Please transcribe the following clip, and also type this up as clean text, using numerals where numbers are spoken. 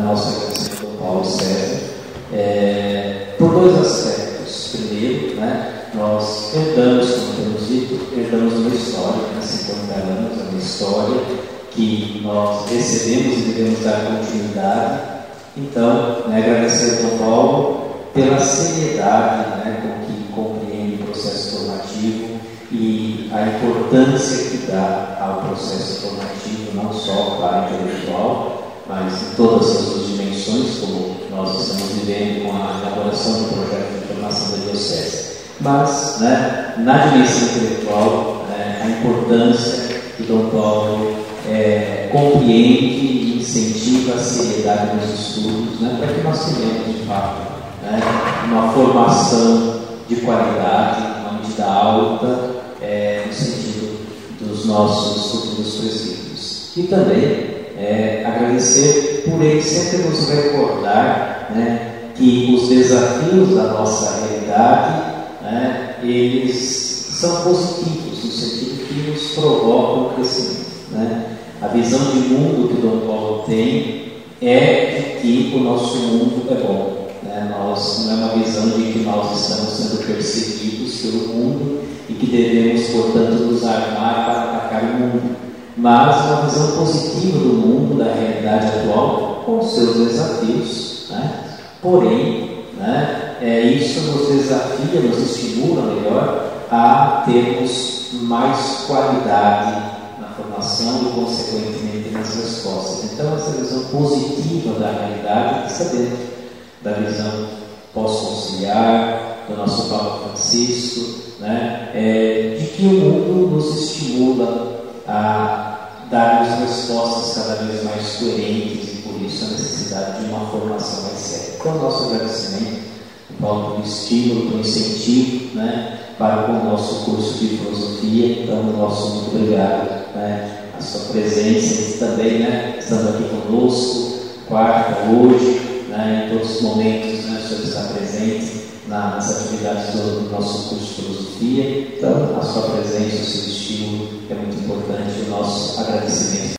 nosso agradecimento ao Paulo César, por dois aspectos. Primeiro, nós herdamos, como temos dito, uma história, 50 anos, uma história que nós recebemos e devemos dar continuidade. Então, agradecer ao Paulo pela seriedade com que compreende o processo formativo e a importância que dá ao processo formativo, não só para a intelectual, mas em todas as suas dimensões, como nós estamos vivendo com a elaboração do projeto de formação da Diocese. Mas, na dimensão intelectual, a importância que Dom Paulo compreende e incentiva a seriedade nos estudos, para que nós tenhamos, de fato, uma formação de qualidade, uma medida alta, no sentido dos nossos futuros presbíteros. E também agradecer por ele sempre nos recordar que os desafios da nossa realidade eles são positivos, no sentido que nos provocam o crescimento. A visão de mundo que Dom Paulo tem é de que o nosso mundo é bom. Não é uma visão de que nós estamos sendo perseguidos pelo mundo e que devemos, portanto, nos armar para atacar o mundo, mas uma visão positiva do mundo, da realidade atual, com os seus desafios. Porém, isso nos desafia, nos estimula melhor a termos mais qualidade na formação e, consequentemente, nas respostas. Então, essa visão positiva da realidade está dentro da visão pós-conciliar do nosso Papa Francisco, de que o mundo nos estimula a darmos respostas cada vez mais coerentes e, por isso, a necessidade de uma formação mais séria. Então, nosso agradecimento, Paulo, pelo estímulo, pelo incentivo, para o nosso curso de filosofia. Então, nosso muito obrigado, a sua presença e também, estando aqui conosco, quarta, hoje, em todos os momentos, o senhor está presente nas atividades do nosso curso de filosofia. Então, a sua presença, o seu estímulo é muito importante, o nosso agradecimento.